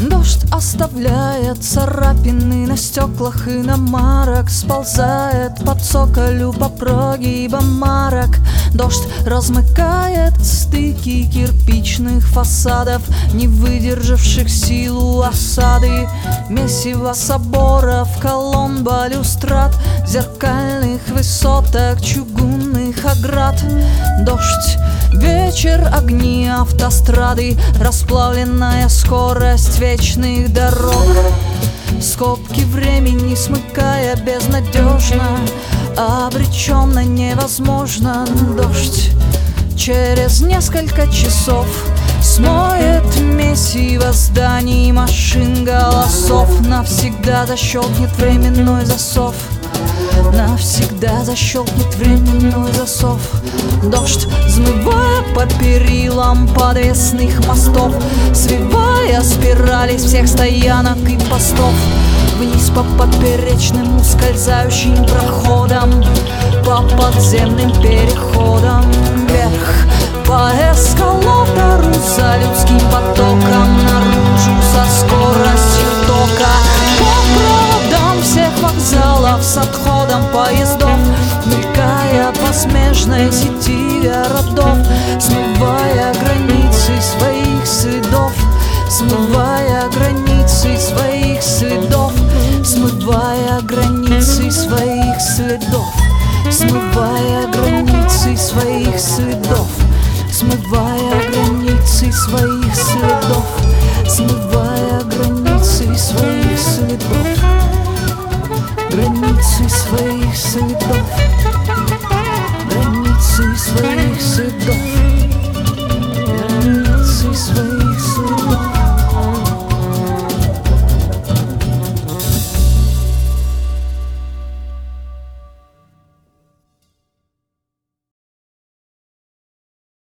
Дождь оставляет царапины на стеклах и на марок, сползает по цоколю, по прогибам марок. Дождь размыкает стыки кирпичных фасадов, не выдержавших силу осады. Месиво соборов, колонн, балюстрад, зеркальных высоток, чугунных оград. Дождь, вечер, огни автострады, расплавленная скорость вечных дорог. Скобки времени смыкая безнадежно, обреченно, невозможно. Дождь через несколько часов смоет месиво зданий, машин, голосов. Навсегда защелкнет временной засов. Навсегда защелкнет временной засов. Дождь, взмывая по перилам подвесных мостов, свивая спирали всех стоянок и постов, вниз по поперечным ускользающим проходам, по подземным переходам, вверх по эскалатору за людским потоком, наружу со скоростью тока, по проводам всех вокзалов с отходом поездов, мелькая по смежной сети городов, смывая границы своих следов, смывая границы своих следов, смывая границы своих следов, смывая границы своих следов, смывая границы своих следов, смывая границы своих следов, границы своих следов.